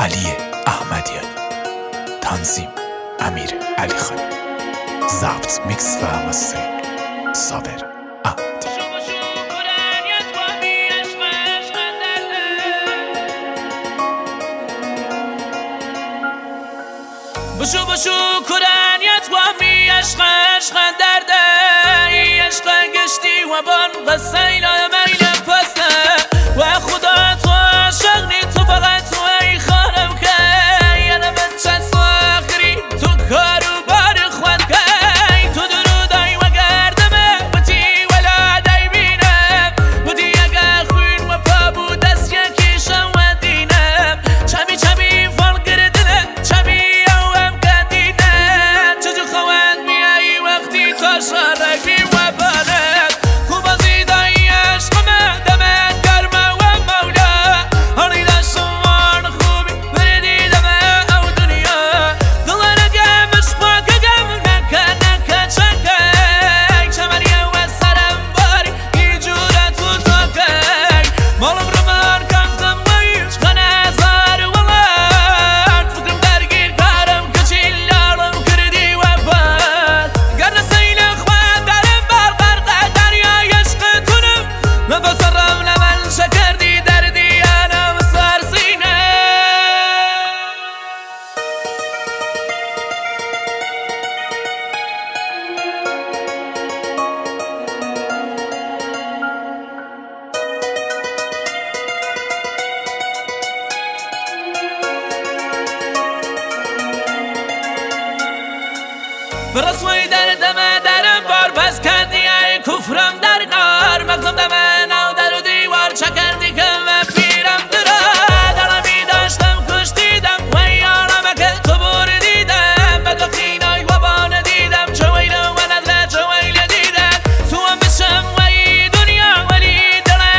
علی احمدیانی، تنظیم امیر علی خانی، ضبط میکس و مسترینگ صابر احمدی. بشو کرانیت و می عشق درده ای عشق گشتی و بان قصیل میل پسته و خدا تو عاشق نی تو فقط تو ای خانم که یعنی من چند ساخری تو کارو بار خود که تو درودای و گردمه بودی ولادای بینم بودی اگه خوین و پا بود دست یکیشم و دینم چمی فال گردنه چمی شرقی و بلد خوب از ایدای عشقمه دمت گرمه و مولا هانی داشتوان خوبی بردی دمه او دنیا دلانه گمش پاکه گم نکه چکه چمریه و سرم باری ای جوره تو تاکه مالم رو من کفتم و ایش خانه زار ولد فکرم درگیر کارم کچیلارم کردی و بد گرنه نفسرم لمن شکردی دردی انا مسار سینه برسوی دردم درم بار بس